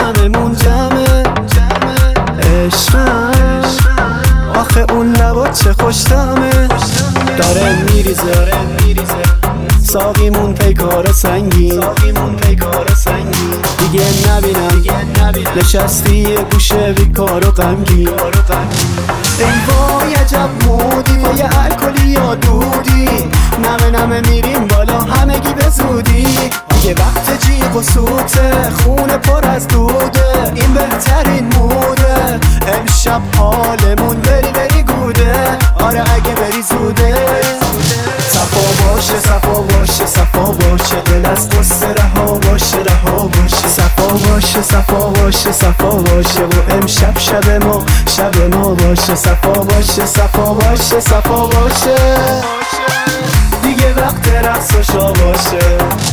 جمعمون جمعه عشقم آخه اون لبات چه خوشتمه داره میریزه ساقیمون پیکار سنگین دیگه نبینم نشستی یه گوشه بیکار و غمگین ای وای عجب مودی تو یه الکلی یا دودی نمه میریم بالا همگی به زودی دیگه وقت جیغ و سوته خونه پر از دوده این بهترین موده امشب حالمون بری گوده آره اگه بری زوده صفا باشه صفا باشه دل از غصه رها باشه صفا باشه و امشب شب ما باشه صفا باشه دیگه وقت رقص و شا باشه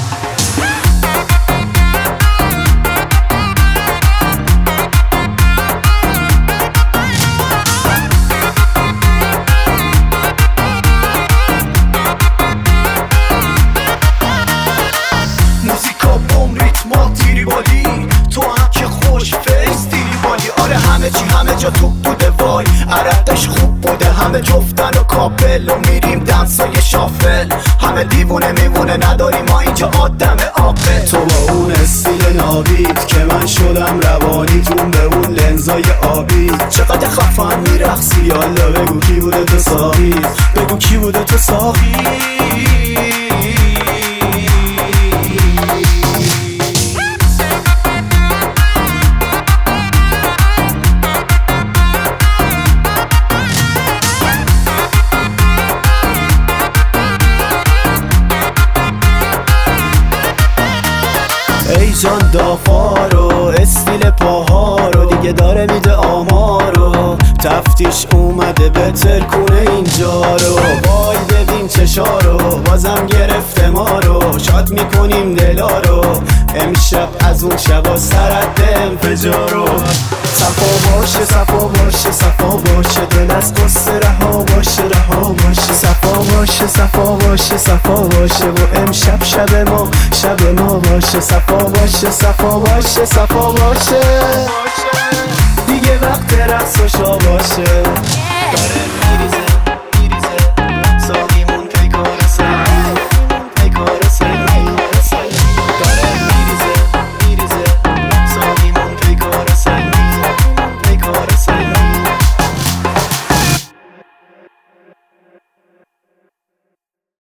تو هم که خوش فیس دیری بالی آره همه جا توپ بوده وای عرقش خوب بوده همه جفتن و کاپل و میریم دنسای شافل همه دیوونه میمونه نداری ما اینجا آدم عاقل تو با اون استیل نابید که من شدم روانیتون به اون لنزای آبی چقدر خفن میرقصی یالا بگو کی بوده تو ساقی ای جان دافارو استیل پاها رو دیگه داره میده آمارو تفتیش اومده به ترکونه اینجا رو وای ببین چشارو بازم گرفته ما رو شاد میکنیم دلا رو امشب از اون شبا سرد انفجارو صفا باشه دل از غصه رها باشه صفا باشه و امشب شب ما باشه صفا باشه دیگه وقت رقص و شا باشه